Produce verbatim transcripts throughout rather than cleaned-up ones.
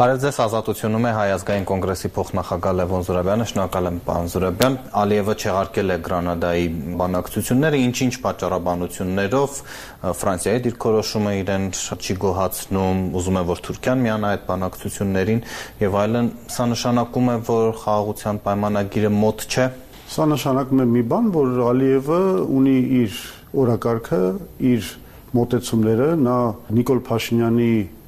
Բարև ձեզ, Ազատությունում է Հայ ազգային կոնգրեսի փոխնախագահ Լևոն Զուրաբյանը, շնորհակալ եմ պարոն Զուրաբյան։ Ալիևը չեղարկել է Գրանադայի բանակցությունները, ինչ-ինչ պատճառաբանություններով Ֆրանսիայի դիրքորոշումը իրեն չի գոհացնում, ուզում է, որ Թուրքիան միանա այդ բանակցություններին եւ այլն, սա նշանակում է, որ խաղաղության պայմանագիրը մոտ չէ։ Սա նշանակում է մի բան, որ Ալիևը ունի իր օրակարգը, իր մոտեցումները, նա Նիկոլ Փաշինյանի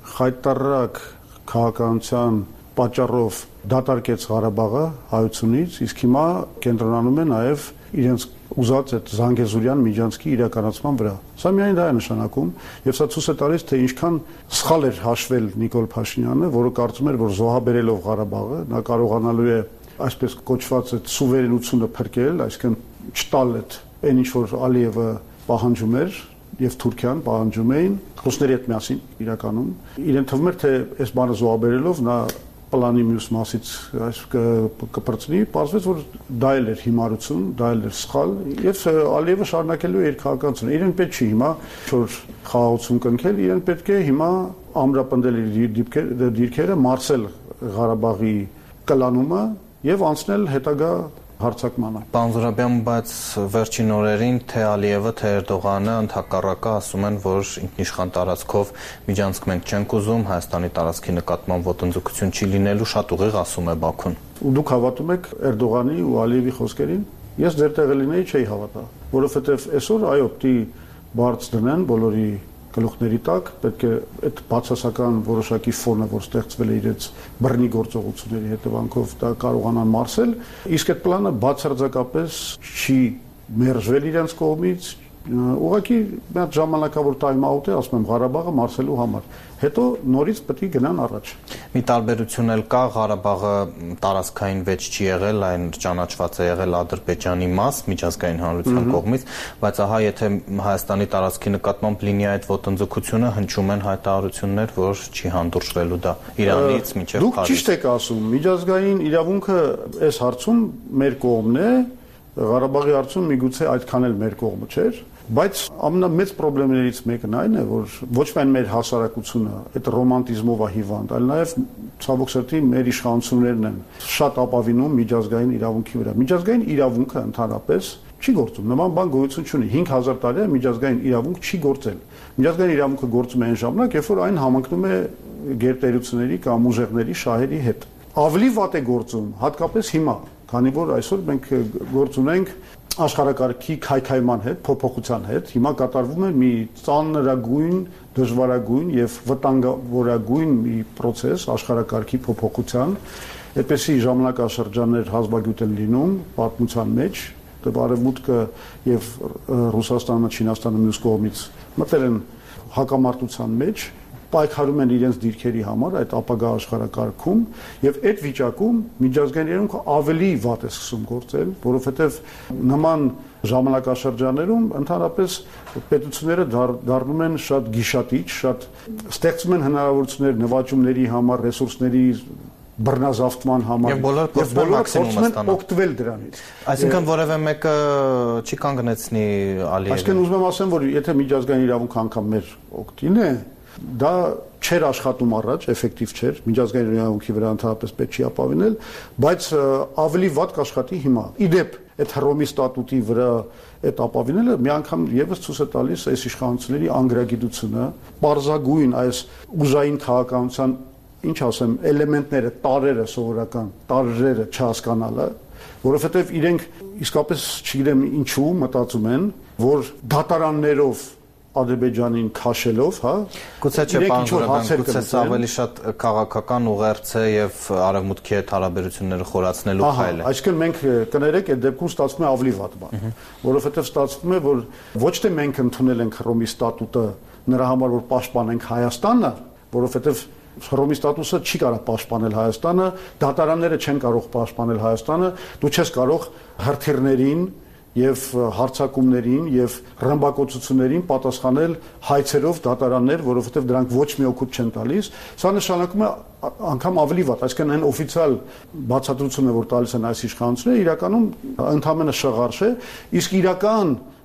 խայտարակ քաղաքականության պատճառով դատարկեց Ղարաբաղը հայությունից, իսկ հիմա կենտրոնանում է նաև իրենց ուզած այդ Զանգեզուրյան միջանցքի իրականացման վրա։ Սա միայն դա է նշանակում, եւ սա ցույց է տալիս, թե ինչքան սխալ էր հաշվել Նիկոլ Փաշինյանը, որը կարծում էր, որ զոհաբերելով Ղարաբաղը նա կարողանալու է այսպես կոչված այդ սուվերենությունը փրկել, այսինքն չտալ այդ այն ինչ որ Ալիևը պահանջում էր եւ Թուրքիան պահանջում էին ռուսների հետ միասին իրականում իրեն թվում էր թե այս բանը զոհաբերելով նա պլանի մյուս մասից այս կպրծնի, պարզվեց որ դա էլ էր հիմարություն, դա էլ էր սխալ եւ Ալիևը շարունակելու է իր քաղաքականությունը։ Իրեն պետք չի հիմա որ խաղաղություն կնքել, իրեն պետք է հիմա ամրապնդել իր դիրքերը, մարսել Ղարաբաղի կլանումը եւ անցնել հետագա հարցակմանը։ Պարոն Զուրաբյան, բայց վերջին օրերին թե Ալիևը, թե Էրդողանը ընդհակառակը ասում են, որ ինքնիշխան տարածքով միջանցք մենք չենք ուզում, Հայաստանի տարածքի նկատմամբ ոտնձգություն չի լինելու, շատ ուղիղ ասում է Բաքուն։ Ու դուք հավատում եք Էրդողանի ու Ալիևի խոսքերին։ Ես ձեր տեղը լինեի չէի հավատա, որովհետեւ այսօր այո, պիտի բարձ դնեն բոլորի գլուխների տակ, պետք է այդ բացասական որոշակի ֆոնը, որ ստեղծվել է իրենց բռնի գործողությունների հետևանքով, դա կարողանան մարսել, իսկ այդ պլանը բացարձակապես չի մերժվել իրենց կողմից, ուղղակի մի հատ ժամանակավոր time-out է, ասում եմ, Ղարաբաղը մարսելու համար։ Հետո նորից պետք է գնան առաջ։ Մի տարբերություն էլ կա, Ղարաբաղը տարածքային վեճ չի եղել, այն ճանաչված է եղել Ադրբեջանի մաս միջազգային հանրության կողմից, բայց ահա եթե Հայաստանի տարածքի նկատմամբ լինի այդ ոտնձգությունը, հնչում են հայտարարություններ, որ չի հանդուրժվելու դա Իրանից մինչև Փարիզ։ Դուք ճիշտ եք ասում, միջազգային իրավունքը այս հարցում մեր կողմն է, Ղարաբաղի հարցում միգուցե այդքան էլ մեր կողմը չէր, բայց ամենամեծ խնդիրներից մեկն այն է, որ ոչ միայն մեր հասարակությունը այդ ռոմանտիզմով է հիվանդ, այլ նաև ցավոք սրտի մեր իշխանություններն են շատ ապավինում միջազգային իրավունքի վրա։ Միջազգային իրավունքը ընդհանրապես չի գործում, նման բան գոյություն չունի։ հինգ հազար տարի է միջազգային իրավունք չի գործել։ Միջազգային իրավունքը գործում է այն ժամանակ, երբ որ այն համընկնում է գերտերությունների կամ ուժեղների շահերի հետ։ Ավելի վատ է գործում, հատկապես հիմա, քանի որ այսօր մենք գործ ունենք աշխարհակարգի քայքայման հետ, փոփոխության հետ, հիմա կատարվում է մի ծանրագույն, դժվարագույն եւ վտանգավորագույն մի process աշխարհակարգի փոփոխության, այդպեսի ժամանակաշրջաններ հազվագյուտ են լինում պատմության մեջ, Արևմուտքը եւ Ռուսաստանը, Չինաստանը մյուս կողմից մտել են հակամարտության մեջ, պայքարում են իրենց դիրքերի համար այդ ապագա աշխարհակարգում եւ այդ վիճակում միջազգային իրավունքը ավելի վատ է սկսում գործել, որովհետեւ նման ժամանակաշրջաններում ընդհանրապես պետությունները դառնում են շատ գիշատիչ, շատ ստեղծում են հնարավորություններ նվաճումների համար, ռեսուրսների բռնազավթման համար եւ բոլորը փորձում են օգտվել դրանից։ Այսինքն որևէ մեկը չի կանգնեցնի Ալիևին։ Այսինքն ուզում եմ ասեմ, որ եթե միջազգային իրավունքը անգամ մեր օգտին է, դա չէր աշխատում առաջ, էֆեկտիվ չէր, միջազգային իրավունքի վրա ընդհանրապես պետք չի ապավինել, բայց ավելի վատ կաշխատի հիմա։ Իդեպ այդ Հռոմի ստատուտի վրա այդ ապավինելը մի անգամ եւս ցույց է տալիս այս իշխանությունների անգրագիտությունը, պարզագույն այս ուժային քաղաքականության, ինչ ասեմ, էլեմենտները, տարրերը սովորական, տարրերը չհասկանալը, որովհետեւ իրենք իսկապես չգիտեմ ինչու մտածում են, որ դատարաններով Ադրբեջանին քաշելով, հա, գուցե չէ պարոն Զուրաբյան, գուցե սա ավելի շատ քաղաքական ուղերձ է եւ Արևմուտքի հետ հարաբերությունները խորացնելու քայլ է։ Այսինքն մենք կներեք այդ դեպքում ստացվում է ավելի վատ բան, որովհետեւ ստացվում է, որ ոչ թե մենք ընդունել ենք Հռոմի ստատուտը նրա համար, որ պաշտպանենք Հայաստանը, որովհետեւ Հռոմի ստատուսը չի կարող պաշտպանել Հայաստանը, դատարանները չեն կարող պաշտպանել Հայաստանը, դու չես կարող հրթիռներին եւ հարցակումներին եւ ռմբակոծություններին պատասխանել հայցերով դատարաններ, որովհետեւ դրանք ոչ մի օգուտ չեն տալիս։ Սա նշանակում է անգամ ավելի վատ, այսինքն այն օֆիցիալ բացատրությունը, որ տալիս են այս իշխանությունները, իրականում ընդհանրապես շղարշ է, իսկ իրական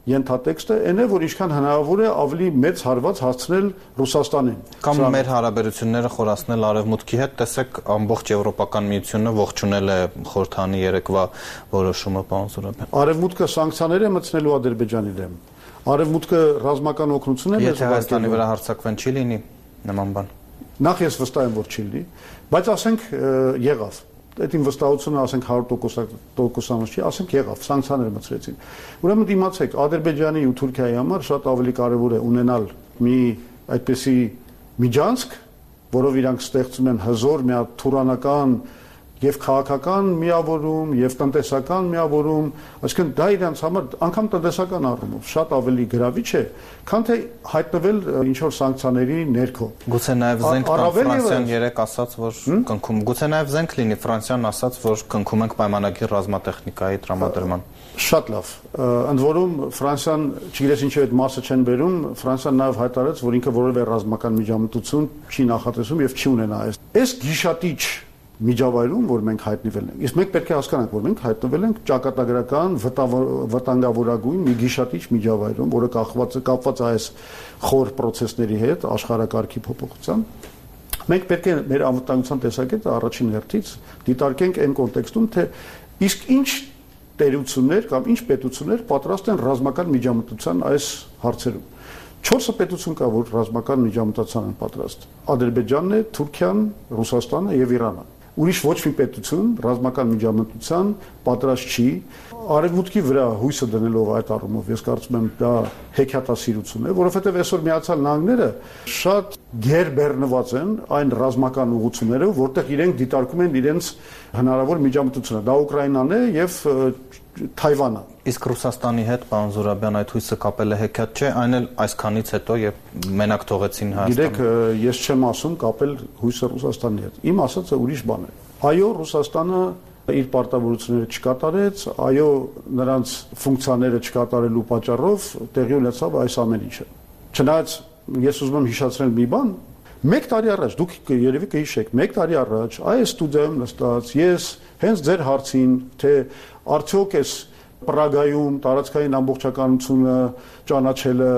ենթատեքստը այն է, որ ինչքան հնարավոր է ավելի մեծ հարված հասցնել Ռուսաստանին։ Կամ մեր հարաբերությունները խորացնել Արևմուտքի հետ, տեսեք ամբողջ Եվրոպական միությունը ողջունել է խորհրդանի երեկվա որոշումը, պարոն Զուրաբյան։ Արևմուտքը սանկցիաներ է մտցնելու Ադրբեջանի դեմ։ Արևմուտքը ռազմական օգնություն է Եթե Հայաստանի վրա հարձակվեն, չի լինի նման բան։ Նախ ես վստահ եմ, որ չի լինի, բայց ասենք եղավ։ Այդ իմ վստահությունը ասենք հարյուր տոկոս չի, ասենք եղավ, սանկցիաներ մտցրեցին։ Ուրեմն դիմացեք, Ադրբեջանի ու Թուրքիայի համար շատ ավելի կարևոր է ունենալ մի այդպիսի միջանցք, որով իրանք ստեղծում են հզոր, մի հատ թուրանական եւ քաղաքական միավորում եւ տնտեսական միավորում, այսինքն դա իրանց համար անգամ տնտեսական առումով շատ ավելի գրավիչ է, քան թե հայտնվել ինչ որ սանկցիաների ներքո։ Գուցե նաեւ զենք Ֆրանսիան երեք ասաց, որ կնքում, գուցե նաեւ զենք լինի Ֆրանսիան ասաց, որ կնքում ենք պայմանագիր ռազմատեխնիկայի տրամադրման։ Շատ լավ։ Ընդ որում Ֆրանսիան, չգիտես ինչու այդ մասը չեն բերում, Ֆրանսիան նաեւ հայտարարեց, որ ինքը որևէ ռազմական միջամտություն չի նախատեսում եւ չի ունենա այս։ Այս գիշատիչ միջավայրում, որ մենք հայտնվել ենք։ Իսկ մենք պետք է հասկանանք, որ մենք հայտնվել ենք ճակատագրական վտանգավորագույն մի գիշատիչ միջավայրում, որը կախված է կապված է այս խոր process-ների հետ, աշխարհակարգի փոփոխության։ Մենք պետք է մեր անվտանգության տեսակետը առաջին հերթից դիտարկենք այն կոնտեքստում, թե իսկ ինչ տերություններ կամ ինչ պետություններ պատրաստ են ռազմական միջամտության այս հարցերում։ Չորս պետություն կա, որ ռազմական միջամտության են պատրաստ։ Ադրբեջանն է, Թուրքիան, Ռուսաստանը եւ Իրանը։ Ուրիշ ոչ մի պետություն ռազմական միջամտության պատրաստ չի։ Արևմուտքի վրա հույսը դնելով այդ առումով, ես կարծում եմ դա հեքիաթասիրություն է, որովհետև այսօր Միացյալ Նահանգները շատ գերբեռնված են այն ռազմական ուղղություններով, որտեղ իրենք դիտարկում են իրենց հնարավոր միջամտությունը։ Դա Ուկրաինան է եւ Թայվանը։ Իսկ Ռուսաստանի հետ, պարոն Զուրաբյան, այդ հույսը կապել է հեքիաթ չէ, այն էլ այսքանից հետո, երբ մենակ թողեցին Հայաստանը։ Գիտեք, ես չեմ ասում կապել հույսը Ռուսաստանի հետ։ Իմ ասածը ուրիշ բան է։ Այո, Ռուսաստանը իր պարտավորությունները չկատարեց, այո, նրանց ֆունկցիաները չկատարելու պատճառով տեղի ունեցավ այս ամեն ինչը։ Չնայած ես ուզում եմ հիշեցնել մի բան, մեկ տարի առաջ, դուք երևի կհիշեք, մեկ տարի առաջ այս ստուդիայում նստած ես հենց ձեր հարցին, թե արդյոք էս Պրագայում տարածքային ամբողջականությունը ճանաչելը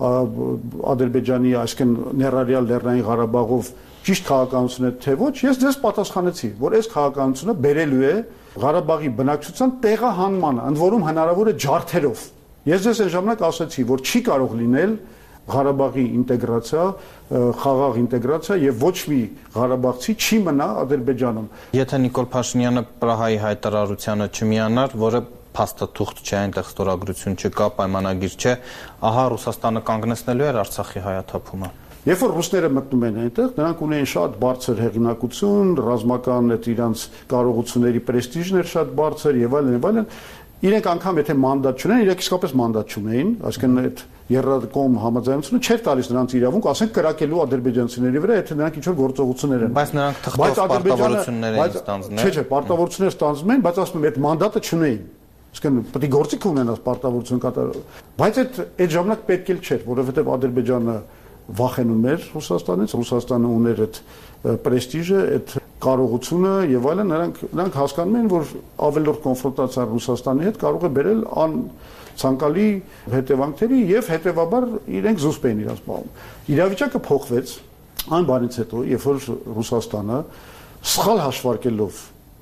Ադրբեջանի, այսինքն ներառյալ Լեռնային Ղարաբաղով ճիշտ քաղաքականություն է թե ոչ, ես ձեզ պատասխանեցի, որ այս քաղաքականությունը բերելու է Ղարաբաղի բնակչության տեղահանմանը, ընդ որում հնարավոր է ջարդերով։ Ես ձեզ այն ժամանակ ասացի, որ չի կարող լինել Ղարաբաղի ինտեգրացիա, խաղաղ ինտեգրացիա եւ ոչ մի ղարաբաղցի չի մնա Ադրբեջանում։ Եթե Նիկոլ Փաշինյանը Պրահայի հայտարարությանը չմիանար, որը փաստաթուղթ չէ, այնտեղ ստորագրություն չկա, պայմանագիր չէ, ահա Ռուսաստանը կանգնեցնելու էր Արցախի հայաթափումը։ Երբ որ ռուսները մտնում են այնտեղ, նրանք ունեն շատ բարձր հեղինակություն, ռազմական այդ իրանց կարողությունների պրեստիժն էր շատ բարձր եւ այլն եւ այլն։ Իրենք անգամ եթե մանդատ չունեն, իրենք իսկապես մանդատ չունեին, այսինքն այդ երրակողմ համաձայնությունը չէր տալիս նրանց իրավունք, ասենք կրակելու ադրբեջանցիների վրա, եթե նրանք ինչ-որ գործողություններ են։ Բայց նրանք թղթով պարտավորություններ են ստանձնել։ Չէ, չէ, պարտավորություններ ստանձնում են, բայց ասում եմ, այդ մանդատը չունեին։ Իսկն պետք է գործիք ունենաս պարտավորություն կատարել։ Բայց այդ այդ ժամանակ պետք էլ չէր, որովհետև Ադրբեջանը վախենում էր Ռուսաստանից, Ռուսաստանը ուներ այդ պրեստիժը, այդ կարողությունը եւ այլն, նրանք նրանք հասկանում են, որ ավելորդ կոնֆրոնտացիա Ռուսաստանի հետ կարող է բերել ան ցանկալի հետևանքների եւ հետեւաբար իրենք զուսպ էին իրաց բաղում։ Իրավիճակը փոխվեց այն բանից հետո, երբ որ Ռուսաստանը սխալ հաշվարկելով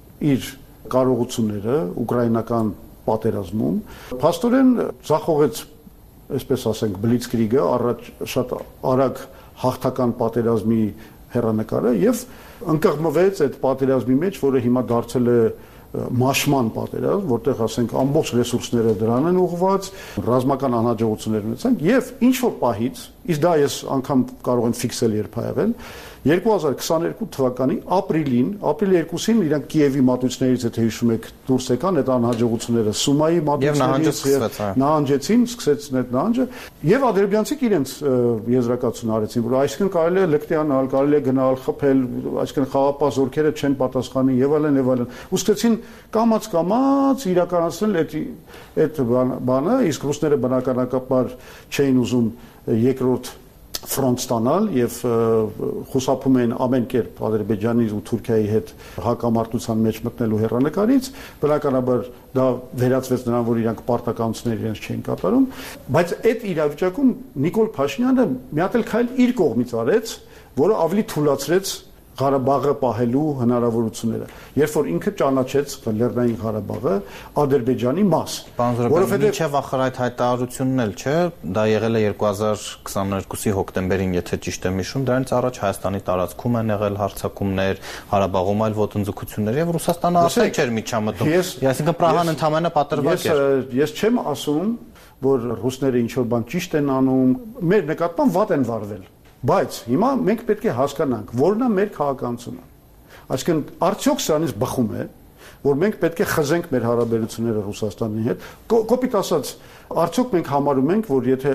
իր կարողությունները ուկրաինական պատերազմում, փաստորեն ձախողեց, այսպես ասենք, բլիցկրիգը, առաջ շատ արագ հաղթական պատերազմի հեռանկարը եւ ընկղմվեց այդ պատերազմի մեջ, որը հիմա դարձել է մաշման պատերազմ, որտեղ ասենք ամբողջ ռեսուրսները դրան են ուղղված, ռազմական անհաջողություններ ունեցանք եւ ինչ որ պահից, իսկ դա ես անգամ կարող եմ ֆիքսել երբ ա եղել, երկու հազար քսաներկու թվականի ապրիլին, ապրիլի երկուսին իրանք Կիևի մատուցներից, եթե հիշում եք, դուրս եկան այդ անհաջողությունները, Սումայի մատուցներից եւ նահանջեցին, սկսեցին այդ նահանջը եւ ադրբեջանցիք իրենց եզրակացություն արեցին, որ այսինքն կարելի է լկտիանալ, կարելի է գնալ, խփել, այսինքն խաղապահ զորքերը չեն պատասխանի եւ այլն եւ այլն։ Ու սկսեցին կամաց-կամաց իրականացնել այդ այդ բանը, իսկ ռուսները բնականաբար չէին ուզում երկրորդ ֆրոնտ ստանալ եւ խուսափում են ամեն կերպ Ադրբեջանի ու Թուրքիայի հետ հակամարտության մեջ մտնելու հեռանկարից, բնականաբար դա վերածվեց նրան, որ իրանք պարտականություններ իրենց չէին կատարում, բայց այդ իրավիճակում Նիկոլ Փաշինյանը մի հատ էլ քայլ իր կողմից արեց, որը ավելի թույլատրեց Ղարաբաղը պահելու հնարավորությունները, երբ որ ինքը ճանաչեց Լեռնային Ղարաբաղը Ադրբեջանի մաս, որովհետև մինչև ախր այդ հայտարարությունն էլ չէ, դա եղել է երկու հազար քսաներկուսի հոկտեմբերին, եթե ճիշտ եմ հիշում, դրանից առաջ Հայաստանի տարածքում են եղել հարձակումներ, Ղարաբաղում այլ ոտնձգություններ եւ Ռուսաստանը ասել չէր միջամտում, այսինքն Պրահան ընդհանրապես պատրվակ էր։ Ես չեմ ասում, որ ռուսները ինչ որ բան ճիշտ են անում, մեր նկատմամբ վատ են վարվել, բայց հիմա մենք պետք է հասկանանք, որն է մեր քաղաքականությունը։ Այսինքն արդյոք սրանից բխում է, որ մենք պետք է խզենք մեր հարաբերությունները Ռուսաստանի հետ, կոպիտ ասած, արդյոք մենք համարում ենք, որ եթե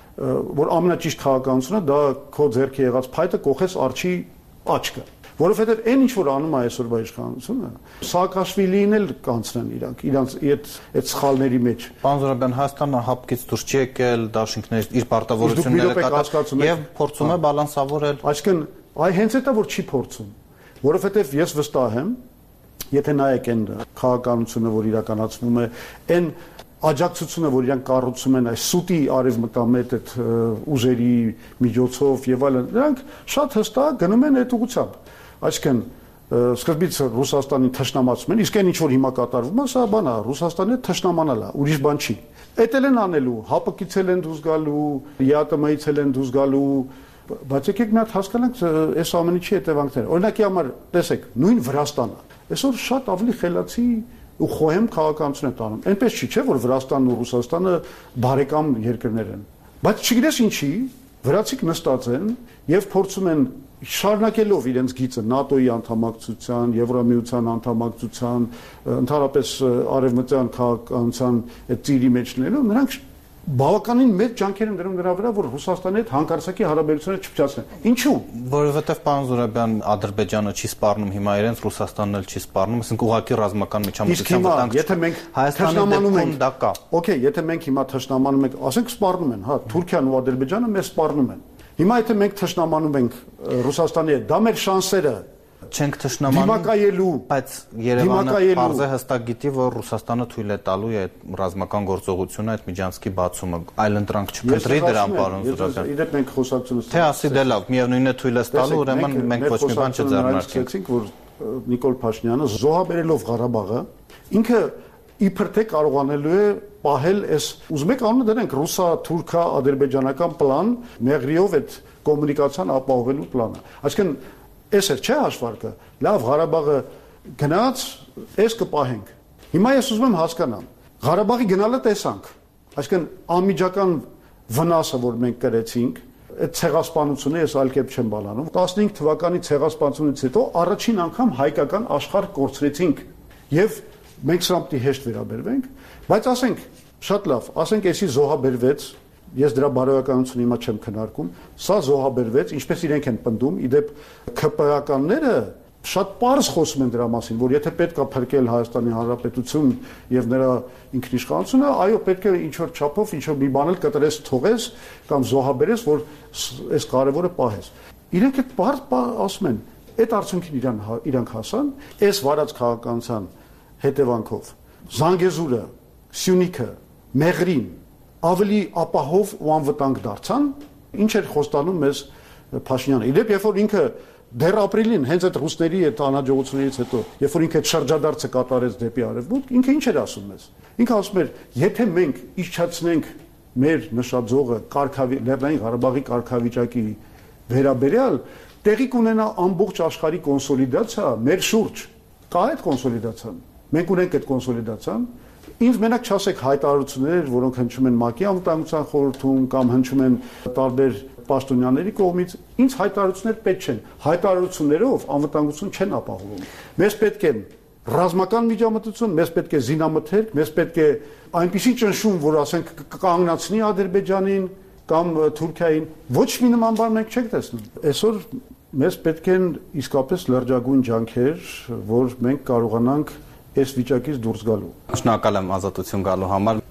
որ ամենաճիշտ քաղաքականությունը դա քո ձեռքի եղած փայտը կողես արջի աչքը, որովհետև այն ինչ որ անում է այսօրվա իշխանությունը, Սաակաշվիլին էլ կանցնեն իրանք, իրանց այդ այդ սխալների մեջ։ Պարոն Զոհրաբյան, Հայաստանը հապկից դուրս չի եկել, դաշինքներից իր պարտավորությունները կատարել եւ փորձում է բալանսավորել։ Այսինքն, այ հենց դա որ չի փորձում, որովհետև ես վստահ եմ, եթե նայեք այն քաղաքականությունը, որ իրականացվում է, այն աջակցությունը, որ իրանք կառուցում են այս սուտի արևմտամետ այդ ուժերի միջոցով եւ այլն, նրանք շատ հստակ գնում են այդ ուղղությամբ։ Այսինքն սկզբից Ռուսաստանի թշնամացում են, իսկ այն ինչ որ հիմա կատարվում է, սա բան է, Ռուսաստանի թշնամանալ է, ուրիշ բան չի։ Էդ էլ են անելու, հապկիցել են դուրս գալու, ԵԱՏՄ-ից էլ են դուրս գալու, բայց եկեք մի հատ հասկանանք այս ամենի չի հետևանքները։ Օրինակի համար, տեսեք, նույն Վրաստանը, այսօր շատ ավելի խելացի ու խոհեմ քաղաքականություն է տանում։ Այնպես չի, չէ՞ որ Վրաստանն ու Ռուսաստանը բարեկամ երկրներ են։ Բայց չգիտես ինչի, վրացիք նստած են եւ փորձում են շարունակելով իրենց գիծը ՆԱՏՕ-ի անդամակցության, Եվրամիության անդամակցության, ընդհանրապես արևմտյան քաղաքականության այդ ծիրի մեջ լինելով, նրանք բավականին մեծ ջանքեր են դրում նրա վրա, որ Ռուսաստանի հետ հանկարծակի հարաբերությունները չփչացնեն։ Ինչու՞։ Որովհետև պարոն Զոհրաբյան, Ադրբեջանը չի սպառնում հիմա իրենց, Ռուսաստանն էլ չի սպառնում, ասենք ուղղակի ռազմական միջամտության վտանգ։ Եթե մենք Հայաստանի դեպքում դա կա։ Okay, եթե մենք հիմա թշնամանում ենք, ասենք սպառնում են, հա, Թուրքիան ու Ադրբեջանը մեզ սպառնում են։ Հիմա եթե մենք թշնամանում ենք Ռուսաստանի հետ, դա մեր շանսերը չենք թշնամանում, դիմակայելու, բայց Երևանը բարձր հստակ գիտի, որ Ռուսաստանը թույլ է տալու այդ ռազմական գործողությունը, այդ միջանցքի բացումը, այլ ընտրանք չփնտրի դրան, պարոն Զոհրաբյան։ Իդեպ մենք խոսակցությունը թե ասի դե լավ, միևնույնն է թույլ է տալու, ուրեմն մենք ոչ մի բան չձեռնարկենք, որ Նիկոլ Փաշինյանը զոհաբերելով Ղարաբաղը, ինքը իբր թե կարողանելու է պահել այս, ուզում եք անունը դնենք ռուսա-թուրքա ադրբեջանական պլան, մեղրիով այդ կոմունիկացիան ապահովելու պլանը։ Այսինքն Էս էր չէ հաշվարկը, լավ Ղարաբաղը գնաց, էս կպահենք։ Հիմա ես ուզում եմ հասկանամ, Ղարաբաղի գնալը տեսանք, այսինքն անմիջական վնասը, որ մենք կրեցինք, այդ ցեղասպանությունը ես այլ կերպ չեմ բանանում, տասնհինգ թվականի ցեղասպանությունից հետո առաջին անգամ հայկական աշխարհ կորցրեցինք եւ մենք սրան պիտի հեշտ վերաբերվենք, բայց ասենք, շատ լավ, ասենք էսի զոհաբերվեց, ես դրա բարոյականությունը հիմա չեմ քննարկում, սա զոհաբերվեց, ինչպես իրենք են պնդում, իդեպ ՔՊ-ականները շատ պարզ խոսում են դրա մասին, որ եթե պետք է փրկել Հայաստանի Հանրապետություն եւ նրա ինքնիշխանությունը, այո, պետք է ինչ որ չափով ինչ որ մի բան էլ կտրես, թողես կամ զոհաբերես, որ այս կարևորը պահես։ Իրենք այդ պարզ ասում են, այդ արդյունքին իրան իրանք հասան, այս վարած քաղաքականության հետևանքով Զանգեզուրը, Սյունիքը, Մեղրին ավելի ապահով ու անվտանգ դարձան, ինչ էր խոստանում մեզ Փաշինյանը։ Իդեպ երբ որ ինքը դեռ ապրիլին հենց այդ ռուսների այդ անհաջողություններից հետո, երբ որ ինքը այդ շրջադարձը կատարեց դեպի արևմուտք, ինքը ինչ էր ասում մեզ։ Ինքը ասում էր, եթե մենք իշխացնենք մեր նշաձողը Լեռնային Ղարաբաղի կարգավիճակի վերաբերյալ, տեղի կունենա ամբողջ աշխարհի կոնսոլիդացիա մեր շուրջ։ Կա այդ կոնսոլիդացիան։ Մենք ունենք այդ կոնսոլիդացիան։ Ինձ մենակ չասեք հայտարարություններ, որոնք հնչում են ՄԱԿ-ի անվտանգության խորհրդում կամ հնչում են տարբեր պաշտոնյաների կողմից, ինձ հայտարարություններ պետք չեն։ Հայտարարություններով անվտանգություն չեն ապահովում։ Մեզ պետք է ռազմական միջամտություն, մեզ պետք է զինամթերք, մեզ պետք է այնպիսի ճնշում, որ ասենք կկանգնացնի Ադրբեջանին կամ Թուրքիային, ոչ մի նման բան մենք չենք տեսնում։ Այսօր մեզ պետք են իսկապես լրջագույն ջանքեր, որ մենք կարողանանք այս վիճակից դուրս գալու։ Շնորհակալ եմ ազատություն գալու համար։